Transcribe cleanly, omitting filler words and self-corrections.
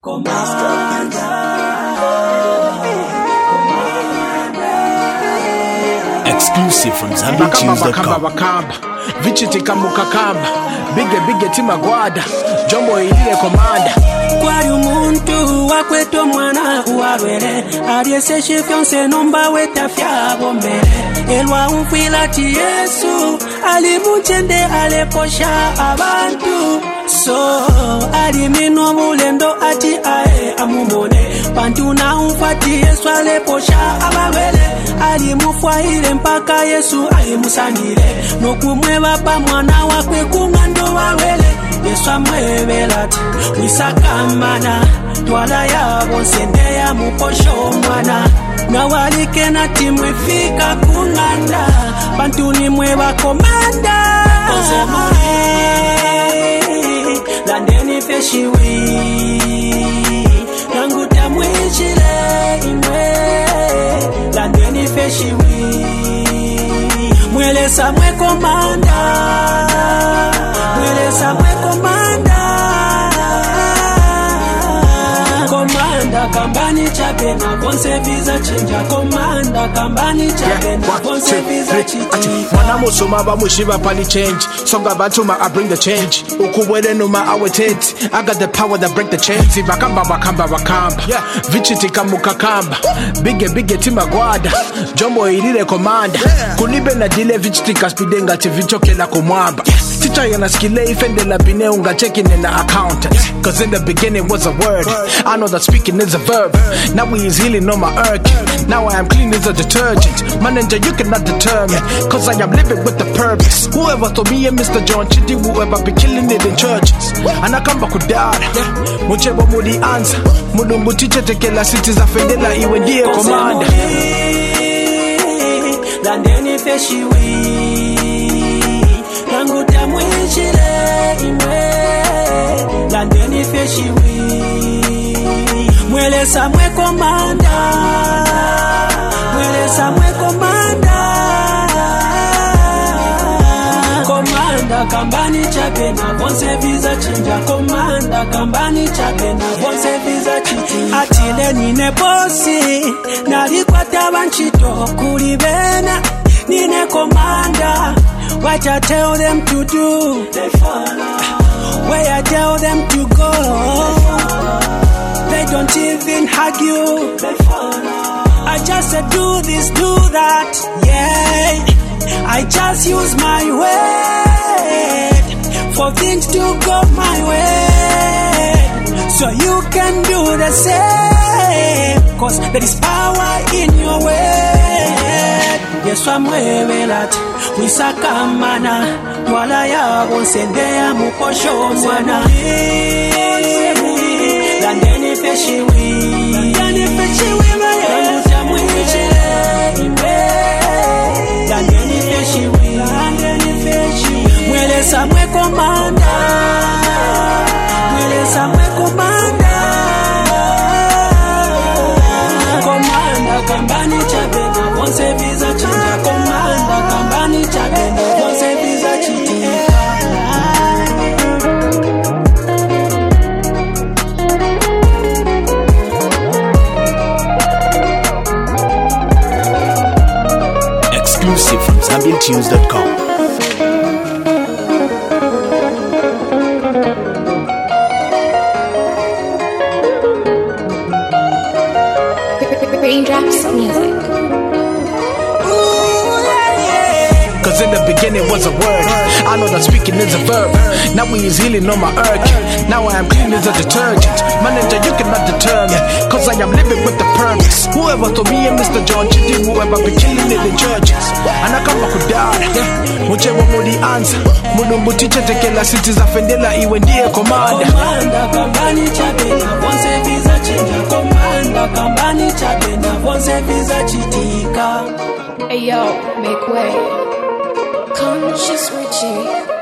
Exclusive from ZambianTunes.com. Vichitika mukakamba bige timagwada jombo ilile komanda kwali umuntu wakweto mwana uwarwere alieseshe fyonse nomba wetafya bombere elwa umfilati Yesu alimuchende aleposha abantu so alimino mulendo ati ae amumone bantu na umfati Yesu aleposha abawele alimufwaile mpaka Yesu alimusangile nokumweba pa mwana wakwe kungando wawele Yesu amwebelati wisakamana twala yabo sende ya muposho mwana na walike na timwe fika kunganda bantu ni mweba komanda landeni feshiwi nangu tamwichile imwe landeni feshiwi mwelesa mwe komanda komanda kambani chape na bonse visa chinja komanda kambani chape na bonse visa chinja mwana musoma bamushiba pali change songa batuma I bring the change ukuwele numa awetete I got the power that break the chains bakamba vichitika mukakamba bige timagwada jombo ilile komanda kulibe na dile vichitika spidenga tivitokela kumwamba Teacher yana skile ifende la bine unga checking in the account cause in the beginning was a word I know that speaking is a verb now we is healing on my irk now I am clean as a detergent manager you cannot determine cause I am living with the purpose whoever told me and Mr. John Chidi whoever be killing it in churches anakamba kudara muchebo muli anza mulungu tiche tekela city za fendela iwe ndiye komanda landeni feshiwi nangu tamwichile imwe landeni feshiwi mwelesa mwe komanda komanda kambani chape na bonse visa chinja komanda kambani chape na bonse visa chinja atile nine bosi nalikwata banchito kulibena nine komanda what I tell them to do they follow where I tell them to go they don't even argue they follow I just said do this do that yeah I just use my word for things to go my way so you can do the same cause there is power in your word Yesu amwebelati wisakamana twala yabo sende ya muposho mwana landeni feshiwi nangu tamwichile imbe landeni feshiwi mwelesa mwe komanda komanda kambani chape na bonse visa chinja komanda kambani chape na bonse visa chinja Exclusive from ZambianTunes.com. Raindrops music. Cause in the beginning was a word I know that speaking is a verb now we is healing on my irk now I am clean as a detergent manager you cannot determine cause I am living with the purpose whoever told me and Mr. John Chidi whoever be killing it in churches anakamba kudara muchebo muli anza mulungu tiche tekela city za fendela iwe ndiye komanda kambani chape na bonse visa chinja komanda kambani chape na bonse visa chitika Hey yo, make way. Conscious Richie.